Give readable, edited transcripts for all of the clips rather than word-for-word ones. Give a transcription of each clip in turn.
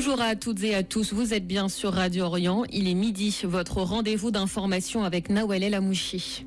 Bonjour à toutes et à tous, vous êtes bien sur Radio Orient, il est midi, votre rendez-vous d'information avec Nawal El Amouchi.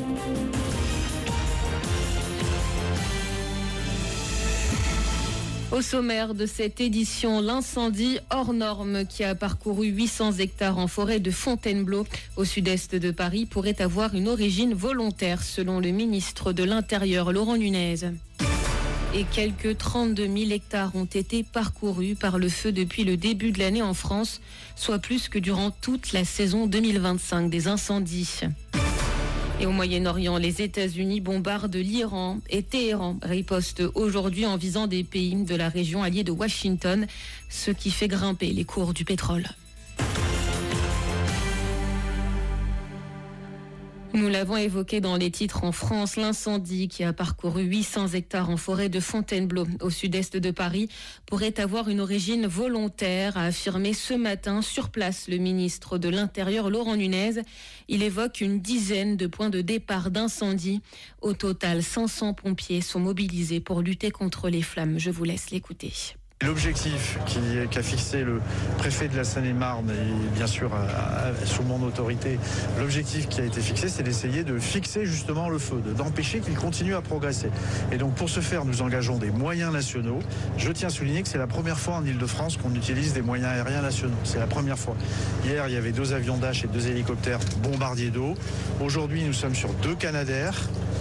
Au sommaire de cette édition, l'incendie hors norme qui a parcouru 800 hectares en forêt de Fontainebleau au sud-est de Paris pourrait avoir une origine volontaire selon le ministre de l'Intérieur Laurent Nunez. Et quelques 32 000 hectares ont été parcourus par le feu depuis le début de l'année en France, soit plus que durant toute la saison 2025 des incendies. Et au Moyen-Orient, les États-Unis bombardent l'Iran et Téhéran riposte aujourd'hui en visant des pays de la région alliée de Washington, ce qui fait grimper les cours du pétrole. Nous l'avons évoqué dans les titres en France, l'incendie qui a parcouru 800 hectares en forêt de Fontainebleau au sud-est de Paris pourrait avoir une origine volontaire, a affirmé ce matin sur place le ministre de l'Intérieur Laurent Nunez. Il évoque une dizaine de points de départ d'incendie. Au total, 500 pompiers sont mobilisés pour lutter contre les flammes. Je vous laisse l'écouter. L'objectif qu'a fixé le préfet de la Seine-et-Marne et bien sûr sous mon autorité, l'objectif qui a été fixé, c'est d'essayer de fixer justement le feu, d'empêcher qu'il continue à progresser. Et donc pour ce faire, nous engageons des moyens nationaux. Je tiens à souligner que c'est la première fois en Ile-de-France qu'on utilise des moyens aériens nationaux. C'est la première fois. Hier, il y avait 2 avions Dash et 2 hélicoptères bombardiers d'eau. Aujourd'hui, nous sommes sur 2 Canadair,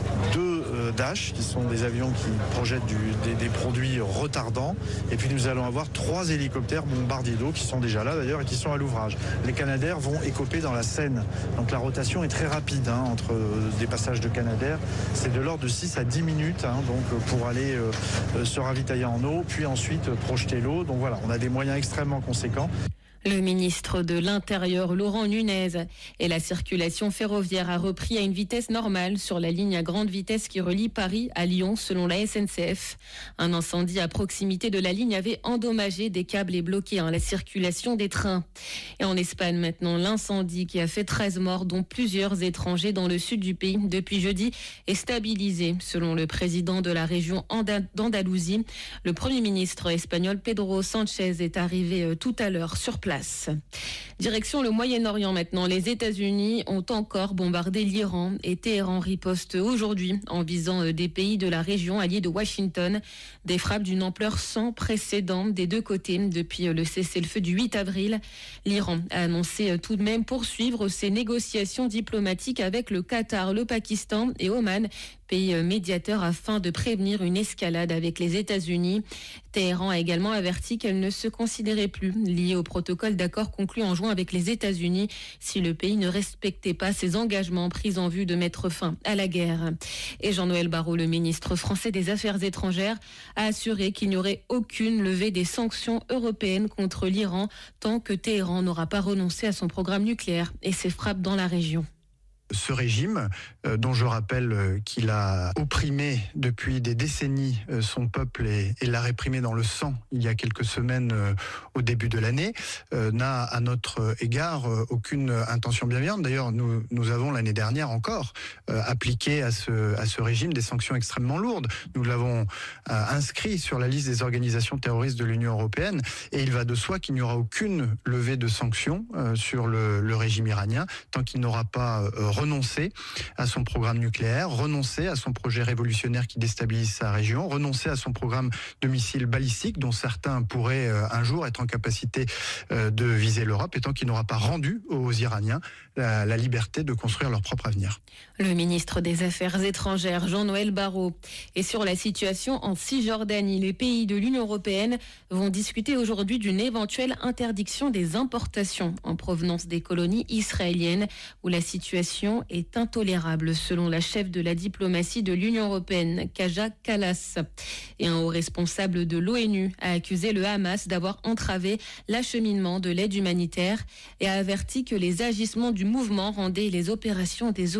2 Dash, qui sont des avions qui projettent des produits retardants. Et puis nous allons avoir 3 hélicoptères bombardiers d'eau qui sont déjà là d'ailleurs et qui sont à l'ouvrage. Les Canadair vont écoper dans la Seine. Donc la rotation est très rapide entre des passages de Canadair. C'est de l'ordre de 6 à 10 minutes donc pour aller se ravitailler en eau, puis ensuite projeter l'eau. Donc voilà, on a des moyens extrêmement conséquents. Le ministre de l'Intérieur, Laurent Nunez, et la circulation ferroviaire a repris à une vitesse normale sur la ligne à grande vitesse qui relie Paris à Lyon, selon la SNCF. Un incendie à proximité de la ligne avait endommagé des câbles et bloqué la circulation des trains. Et en Espagne maintenant, l'incendie qui a fait 13 morts, dont plusieurs étrangers dans le sud du pays depuis jeudi, est stabilisé, selon le président de la région d'Andalousie. Le Premier ministre espagnol Pedro Sánchez est arrivé tout à l'heure sur place. Direction le Moyen-Orient maintenant. Les États-Unis ont encore bombardé l'Iran et Téhéran riposte aujourd'hui en visant des pays de la région alliée de Washington. Des frappes d'une ampleur sans précédent des deux côtés depuis le cessez-le-feu du 8 avril. L'Iran a annoncé tout de même poursuivre ses négociations diplomatiques avec le Qatar, le Pakistan et Oman, pays médiateur, afin de prévenir une escalade avec les États-Unis. Téhéran a également averti qu'elle ne se considérait plus liée au protocole d'accord conclu en juin avec les États-Unis si le pays ne respectait pas ses engagements pris en vue de mettre fin à la guerre. Et Jean-Noël Barrot, le ministre français des Affaires étrangères, a assuré qu'il n'y aurait aucune levée des sanctions européennes contre l'Iran tant que Téhéran n'aura pas renoncé à son programme nucléaire et ses frappes dans la région. Ce régime, dont je rappelle qu'il a opprimé depuis des décennies son peuple et l'a réprimé dans le sang il y a quelques semaines au début de l'année, n'a à notre égard aucune intention bienveillante. D'ailleurs, nous avons l'année dernière encore appliqué à ce régime des sanctions extrêmement lourdes. Nous l'avons inscrit sur la liste des organisations terroristes de l'Union européenne et il va de soi qu'il n'y aura aucune levée de sanctions sur le régime iranien tant qu'il n'aura pas renoncer à son programme nucléaire, renoncer à son projet révolutionnaire qui déstabilise sa région, renoncer à son programme de missiles balistiques dont certains pourraient un jour être en capacité de viser l'Europe, et tant qu'il n'aura pas rendu aux Iraniens la liberté de construire leur propre avenir. Le ministre des Affaires étrangères, Jean-Noël Barrot. Et sur la situation en Cisjordanie, les pays de l'Union européenne vont discuter aujourd'hui d'une éventuelle interdiction des importations en provenance des colonies israéliennes où la situation est intolérable, selon la chef de la diplomatie de l'Union européenne, Kaja Kallas. Et un haut responsable de l'ONU a accusé le Hamas d'avoir entravé l'acheminement de l'aide humanitaire et a averti que les agissements du mouvement rendaient les opérations des ONG de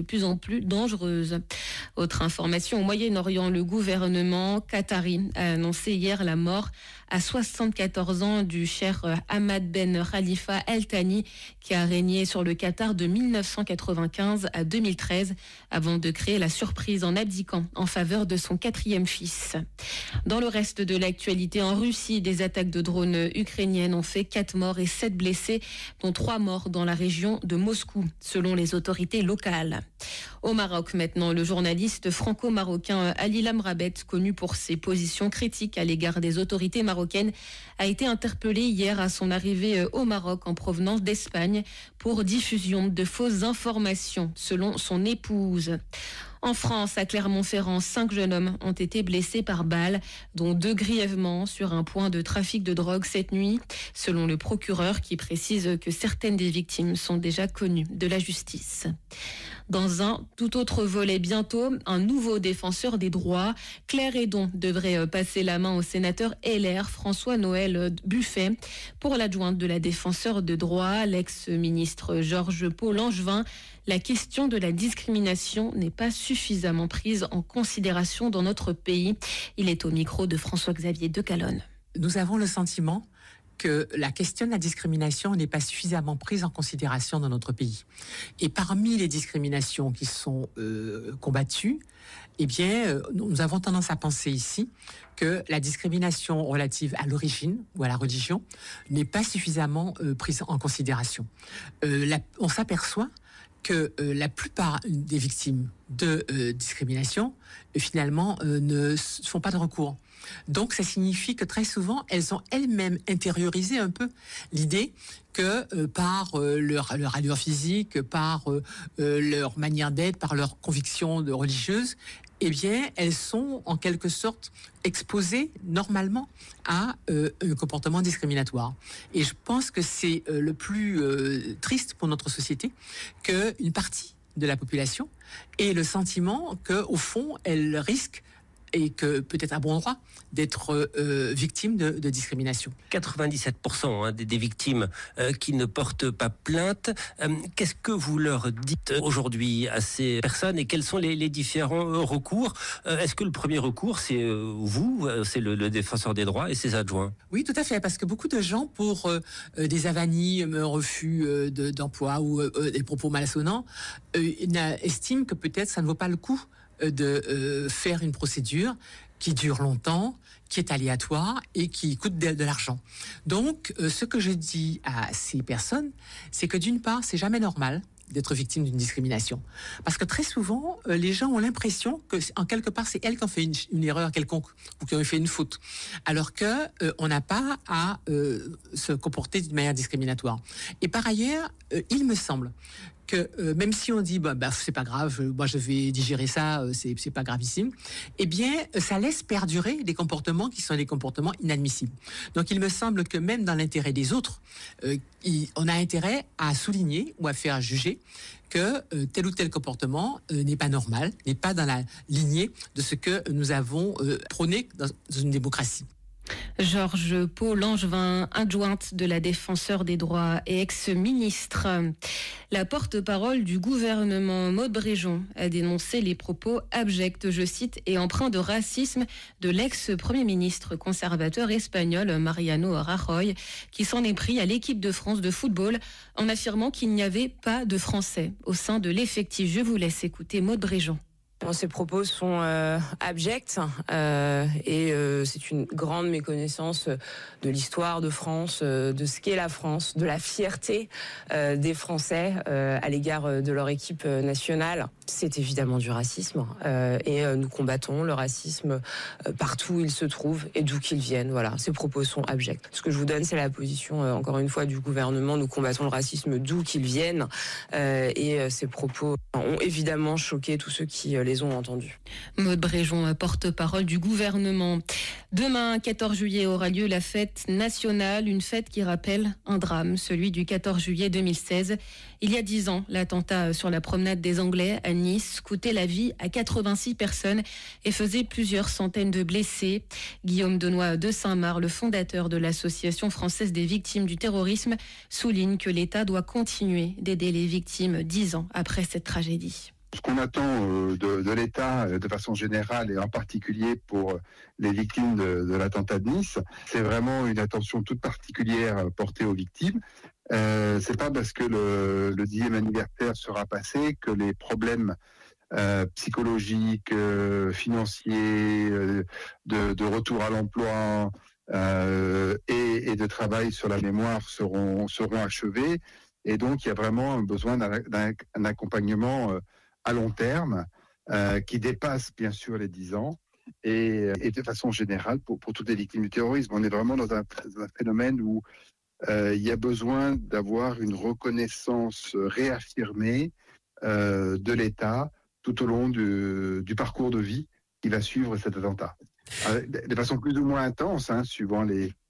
plus en plus dangereuse. Autre information, au Moyen-Orient, le gouvernement qatari a annoncé hier la mort à 74 ans du cheikh Hamad Ben Khalifa Al Thani, qui a régné sur le Qatar de 1995 à 2013 avant de créer la surprise en abdiquant en faveur de son 4e fils. Dans le reste de l'actualité, en Russie, des attaques de drones ukrainiennes ont fait 4 morts et 7 blessés, dont 3 morts dans la région de Moscou, selon les autorités locales. Au Maroc maintenant, le journaliste franco-marocain Ali Lamrabet, connu pour ses positions critiques à l'égard des autorités marocaines, a été interpellé hier à son arrivée au Maroc en provenance d'Espagne pour diffusion de fausses informations, selon son épouse. En France, à Clermont-Ferrand, 5 jeunes hommes ont été blessés par balles, dont 2 grièvement sur un point de trafic de drogue cette nuit, selon le procureur qui précise que certaines des victimes sont déjà connues de la justice. Dans un tout autre volet, bientôt, un nouveau défenseur des droits. Claire Hédon devrait passer la main au sénateur LR François-Noël Buffet. Pour l'adjointe de la défenseur de droits, l'ex-ministre Georges Pau Langevin, la question de la discrimination n'est pas suffisamment prise en considération dans notre pays. Il est au micro de François-Xavier Decalonne. Nous avons le sentiment que la question de la discrimination n'est pas suffisamment prise en considération dans notre pays. Et parmi les discriminations qui sont combattues, eh bien, nous avons tendance à penser ici que la discrimination relative à l'origine ou à la religion n'est pas suffisamment prise en considération. On s'aperçoit que la plupart des victimes de discrimination, finalement, ne font pas de recours. Donc, ça signifie que très souvent, elles ont elles-mêmes intériorisé un peu l'idée que par leur allure physique, par leur manière d'être, par leurs convictions religieuses, eh bien, elles sont en quelque sorte exposées normalement à un comportement discriminatoire. Et je pense que c'est le plus triste pour notre société qu'une partie de la population ait le sentiment qu'au fond, elle risque, et que peut-être à bon droit, d'être victime de discrimination. 97% des victimes qui ne portent pas plainte. Qu'est-ce que vous leur dites aujourd'hui à ces personnes et quels sont les différents recours? Est-ce que le premier recours, c'est vous, c'est le défenseur des droits et ses adjoints? Oui, tout à fait, parce que beaucoup de gens, pour des avanies, un refus d'emploi ou des propos malassonnants, estiment que peut-être ça ne vaut pas le coup de faire une procédure qui dure longtemps, qui est aléatoire et qui coûte de l'argent. Donc, ce que je dis à ces personnes, c'est que d'une part, c'est jamais normal d'être victime d'une discrimination. Parce que très souvent, les gens ont l'impression que, en quelque part, c'est elles qui ont fait une erreur quelconque ou qui ont fait une faute. Alors que on n'a pas à se comporter d'une manière discriminatoire. Et par ailleurs, il me semble que même si on dit c'est pas grave, moi je vais digérer ça, c'est pas gravissime, eh bien ça laisse perdurer des comportements qui sont des comportements inadmissibles. Donc il me semble que même dans l'intérêt des autres, on a intérêt à souligner ou à faire juger que tel ou tel comportement n'est pas normal, n'est pas dans la lignée de ce que nous avons prôné dans une démocratie. Georges Pau Langevin, adjointe de la défenseur des droits et ex-ministre. La porte-parole du gouvernement, Maud Bréjon, a dénoncé les propos abjects, je cite, et empreints de racisme de l'ex-premier ministre conservateur espagnol Mariano Rajoy, qui s'en est pris à l'équipe de France de football en affirmant qu'il n'y avait pas de Français au sein de l'effectif. Je vous laisse écouter Maud Bréjon. Ces propos sont abjects et c'est une grande méconnaissance de l'histoire de France, de ce qu'est la France, de la fierté des Français à l'égard de leur équipe nationale. C'est évidemment du racisme et nous combattons le racisme partout où il se trouve et d'où qu'il vienne. Voilà, ces propos sont abjects. Ce que je vous donne, c'est la position, encore une fois, du gouvernement. Nous combattons le racisme d'où qu'il vienne et ces propos ont évidemment choqué tous ceux qui les ont entendus. Maud Bréjon, porte-parole du gouvernement. Demain, 14 juillet, aura lieu la fête nationale, une fête qui rappelle un drame, celui du 14 juillet 2016. Il y a 10 ans, l'attentat sur la promenade des Anglais à Nice coûtait la vie à 86 personnes et faisait plusieurs centaines de blessés. Guillaume Denoy de Saint-Marc, le fondateur de l'Association française des victimes du terrorisme, souligne que l'État doit continuer d'aider les victimes 10 ans après cette tragédie. Ce qu'on attend de l'État de façon générale et en particulier pour les victimes de l'attentat de Nice, c'est vraiment une attention toute particulière portée aux victimes. C'est pas parce que le 10e anniversaire sera passé que les problèmes psychologiques, financiers, de retour à l'emploi et de travail sur la mémoire seront achevés. Et donc, il y a vraiment besoin d'un accompagnement à long terme qui dépasse bien sûr les 10 ans et de façon générale pour toutes les victimes du terrorisme. On est vraiment dans un phénomène où il y a besoin d'avoir une reconnaissance réaffirmée de l'État tout au long du parcours de vie qui va suivre cet attentat. De façon plus ou moins intense, suivant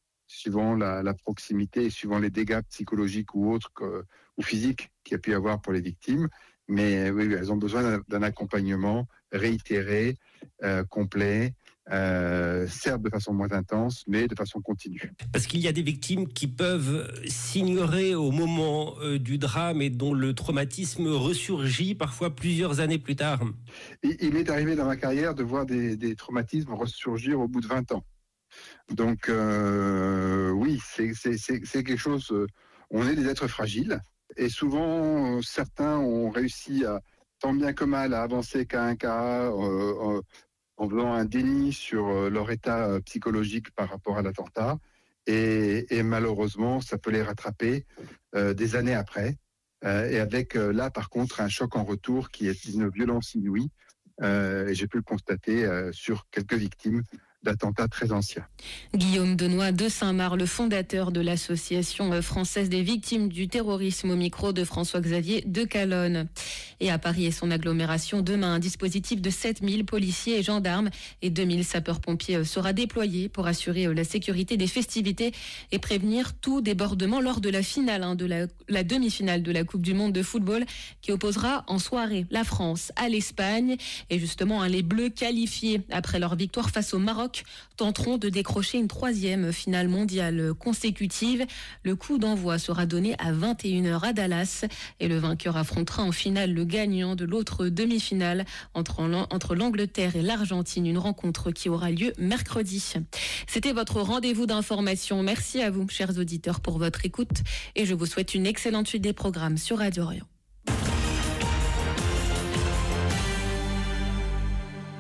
la proximité, suivant les dégâts psychologiques ou autres ou physiques qu'il y a pu y avoir pour les victimes. Mais oui, elles ont besoin d'un accompagnement réitéré, complet, certes de façon moins intense, mais de façon continue. Parce qu'il y a des victimes qui peuvent s'ignorer au moment du drame et dont le traumatisme ressurgit parfois plusieurs années plus tard. Il m'est arrivé dans ma carrière de voir des traumatismes ressurgir au bout de 20 ans. Donc oui, c'est quelque chose... on est des êtres fragiles. Et souvent, certains ont réussi tant bien que mal à avancer qu'à un cas en faisant un déni sur leur état psychologique par rapport à l'attentat. Et malheureusement, ça peut les rattraper des années après. Et avec là, par contre, un choc en retour qui est d'une violence inouïe. Et j'ai pu le constater sur quelques victimes d'attentats très anciens. Guillaume Denoy de Saint-Marc, le fondateur de l'Association française des victimes du terrorisme, au micro de François-Xavier de Calonne. Et à Paris et son agglomération, demain, un dispositif de 7000 policiers et gendarmes et 2000 sapeurs-pompiers sera déployé pour assurer la sécurité des festivités et prévenir tout débordement lors de la finale, de la demi-finale de la Coupe du Monde de football qui opposera en soirée la France à l'Espagne. Et justement, les Bleus qualifiés après leur victoire face au Maroc tenteront de décrocher une 3e finale mondiale consécutive. Le coup d'envoi sera donné à 21h à Dallas et le vainqueur affrontera en finale le gagnant de l'autre demi-finale entre l'Angleterre et l'Argentine, une rencontre qui aura lieu mercredi. C'était votre rendez-vous d'information. Merci à vous, chers auditeurs, pour votre écoute et je vous souhaite une excellente suite des programmes sur Radio Orient.